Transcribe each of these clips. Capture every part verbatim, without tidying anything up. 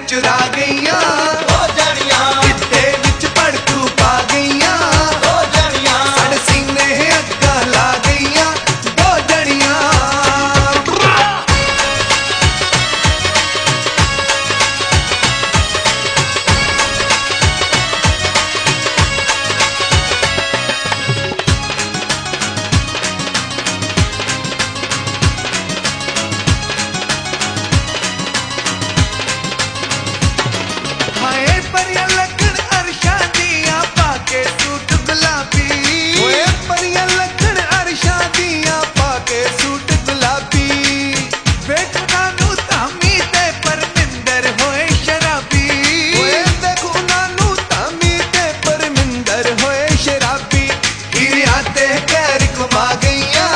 चुरा गईयां हो जानियां किते विच भड़कू पा गईयां हो जानियां साडे सीने अग्गां ला गईयां दो जणियां हाय परियां लगन अरशां दियां पाके सूट गुलाबी ओए परियां लगन अरशां दियां पाके सूट गुलाबी वेखना नू तामी ते परमिंदर होए शराबी ओए देखना नू तामी ते परमिंदर होए शराबी हीरियां ते कैर घुमा गईयां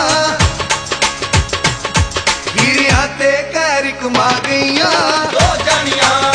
हीरियां ते कैर घुमा गईयां हो जानियां